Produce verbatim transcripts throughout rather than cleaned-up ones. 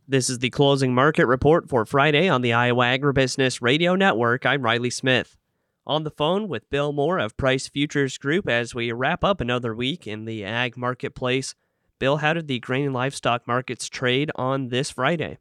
This is the closing market report for Friday on the Iowa Agribusiness Radio Network. I'm Riley Smith. On the phone with Bill Moore of Price Futures Group as we wrap up another week in the ag marketplace. Bill, how did the grain and livestock markets trade on this Friday?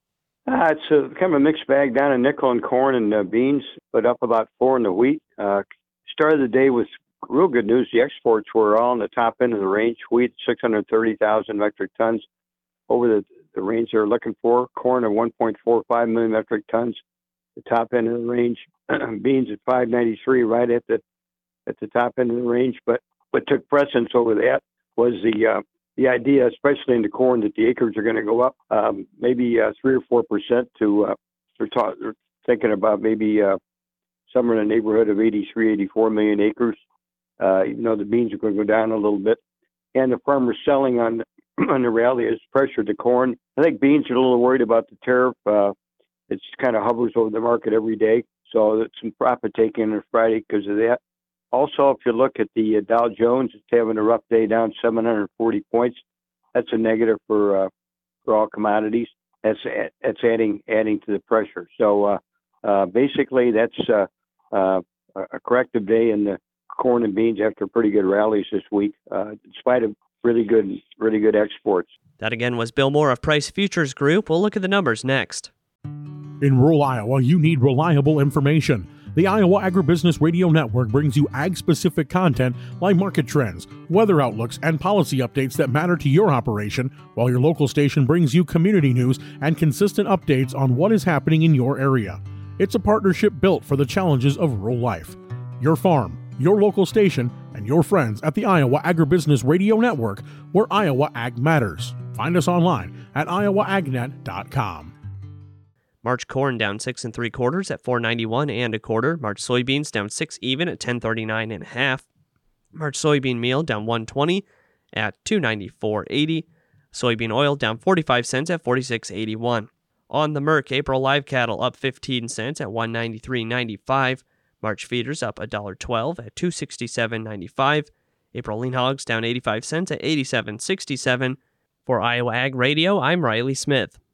Uh, it's a, kind of a mixed bag down in nickel and corn and uh, beans, but up about four in the wheat. Uh, started the day with real good news. The exports were all in the top end of the range. Wheat, six hundred thirty thousand metric tons, over the, the range they're looking for. Corn at one point four five million metric tons, the top end of the range. Beans at five ninety-three, right at the at the top end of the range. But what took precedence over that was the uh, the idea, especially in the corn, that the acres are going to go up um, maybe uh, three or four percent. To uh, they're, ta- they're thinking about maybe uh, somewhere in the neighborhood of eighty-three, eighty-four million acres. Uh, even though the beans are going to go down a little bit, and the farmers selling on on the rally has pressured the corn. I think beans are a little worried about the tariff. Uh, it kind of hovers over the market every day, so it's some profit taking on Friday because of that. Also, if you look at the uh, Dow Jones, it's having a rough day, down seven hundred forty points. That's a negative for uh, for all commodities. That's that's adding adding to the pressure. So uh, uh, basically, that's uh, uh, a corrective day in the corn and beans after pretty good rallies this week, uh, in spite of really good really good exports. That again was Bill Moore of Price Futures Group. We'll look at the numbers next. In rural Iowa, you need reliable information. The Iowa Agribusiness Radio Network brings you ag-specific content like market trends, weather outlooks, and policy updates that matter to your operation, while your local station brings you community news and consistent updates on what is happening in your area. It's a partnership built for the challenges of rural life. Your farm, your local station, and your friends at the Iowa Agribusiness Radio Network, where Iowa Ag matters. Find us online at iowa ag net dot com. March corn down six and three quarters at four ninety-one and a quarter. March soybeans down six even at ten thirty-nine and a half. March soybean meal down one twenty at two ninety-four eighty. Soybean oil down forty-five cents at forty-six eighty-one. On the Merc, April live cattle up fifteen cents at one ninety-three ninety-five. March feeders up one dollar twelve at two sixty-seven ninety-five. April lean hogs down eighty-five cents at eighty-seven sixty-seven. For Iowa Ag Radio, I'm Riley Smith.